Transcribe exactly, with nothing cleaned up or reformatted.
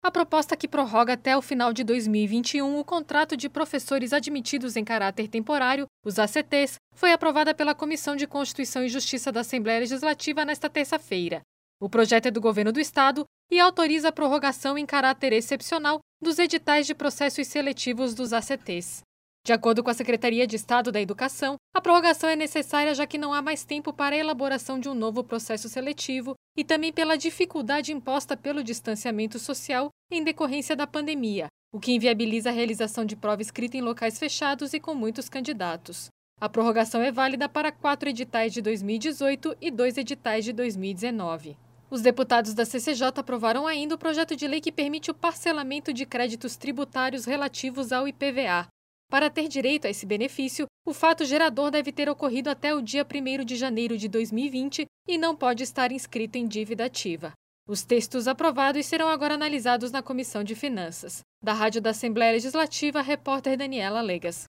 A proposta que prorroga até o final de dois mil e vinte e um o contrato de professores admitidos em caráter temporário, os A C Ts, foi aprovada pela Comissão de Constituição e Justiça da Assembleia Legislativa nesta terça-feira. O projeto é do Governo do Estado e autoriza a prorrogação em caráter excepcional dos editais de processos seletivos dos A C Ts. De acordo com a Secretaria de Estado da Educação, a prorrogação é necessária já que não há mais tempo para a elaboração de um novo processo seletivo e também pela dificuldade imposta pelo distanciamento social em decorrência da pandemia, o que inviabiliza a realização de prova escrita em locais fechados e com muitos candidatos. A prorrogação é válida para quatro editais de dois mil e dezoito e dois editais de dois mil e dezenove. Os deputados da C C J aprovaram ainda o projeto de lei que permite o parcelamento de créditos tributários relativos ao I P V A. Para ter direito a esse benefício, o fato gerador deve ter ocorrido até o dia primeiro de janeiro de dois mil e vinte e não pode estar inscrito em dívida ativa. Os textos aprovados serão agora analisados na Comissão de Finanças. Da Rádio da Assembleia Legislativa, repórter Daniela Legas.